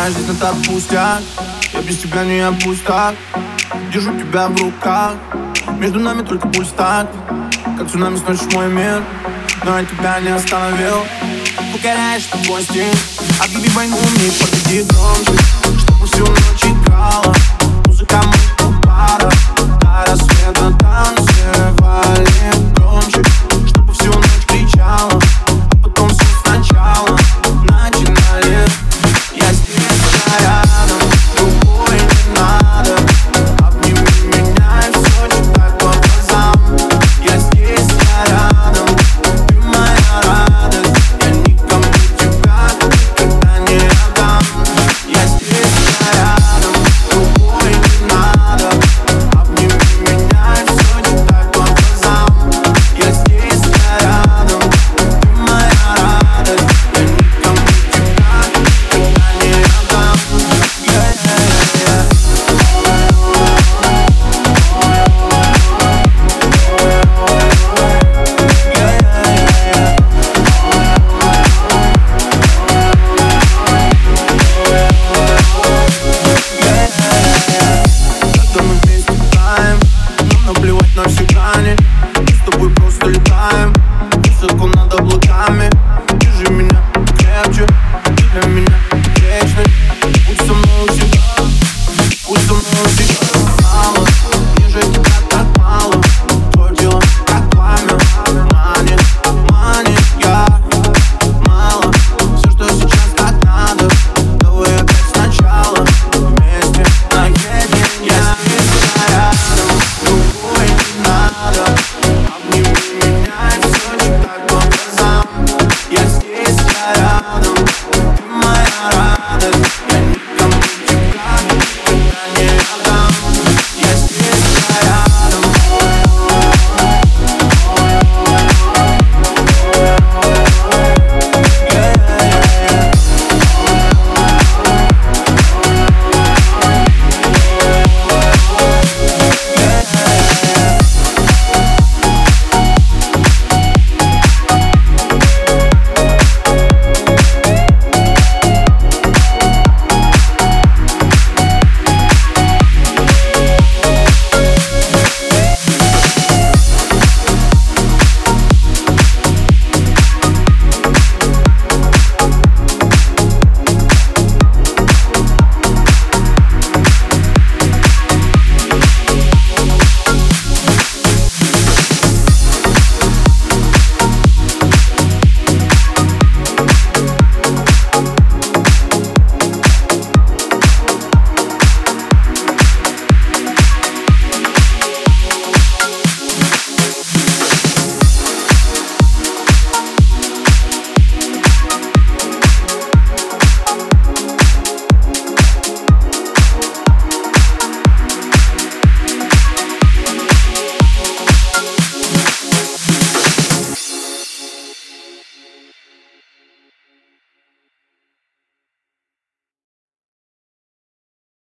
Моя жизнь это пустяк, я без тебя не опустак. Держу тебя в руках, между нами только пульс так. Как цунами сносишь мой мир, но я тебя не остановил. Покоряешь твой стиль, объяви войну мне, погоди громче, чтобы всю ночь играла музыка моего пара.